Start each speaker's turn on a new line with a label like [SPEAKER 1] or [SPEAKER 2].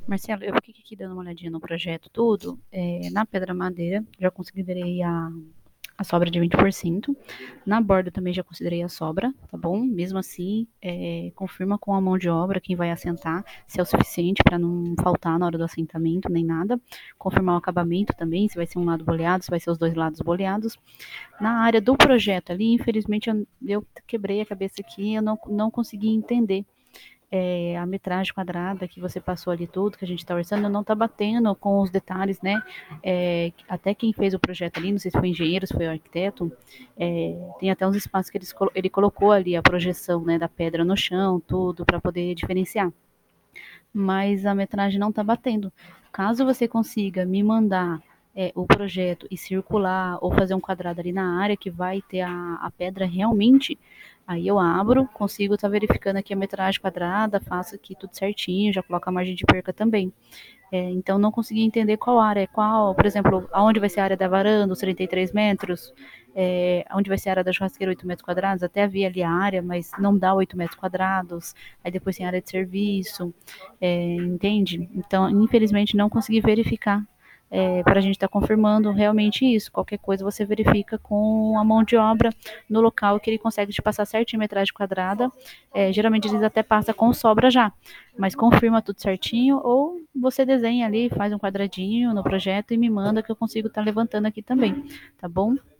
[SPEAKER 1] Marcelo, eu fiquei aqui dando uma olhadinha no projeto tudo. Na pedra madeira, já considerei a sobra de 20%. Na borda também já considerei a sobra, tá bom? Mesmo assim, confirma com a mão de obra quem vai assentar, se é o suficiente para não faltar na hora do assentamento, nem nada. Confirmar o acabamento também, se vai ser um lado boleado, se vai ser os dois lados boleados. Na área do projeto ali, infelizmente, eu quebrei a cabeça aqui, eu não consegui entender a metragem quadrada que você passou ali tudo, que a gente está orçando, não está batendo com os detalhes, né? Até quem fez o projeto ali, não sei se foi engenheiro, se foi arquiteto, tem até uns espaços que ele colocou ali a projeção, né, da pedra no chão, tudo, para poder diferenciar. Mas a metragem não está batendo. Caso você consiga me mandar o projeto e circular ou fazer um quadrado ali na área que vai ter a pedra realmente, aí eu abro, consigo estar verificando aqui a metragem quadrada, faço aqui tudo certinho, já coloco a margem de perca também. Então não consegui entender qual área, por exemplo, aonde vai ser a área da varanda, os 33 metros, onde vai ser a área da churrasqueira, 8 metros quadrados, até havia ali a área, mas não dá 8 metros quadrados, aí depois tem a área de serviço, entende? Então, infelizmente, não consegui verificar para a gente estar confirmando realmente isso. Qualquer coisa você verifica com a mão de obra no local que ele consegue te passar certinho a metragem quadrada. Geralmente eles até passam com sobra já, mas confirma tudo certinho ou você desenha ali, faz um quadradinho no projeto e me manda que eu consigo estar levantando aqui também, tá bom?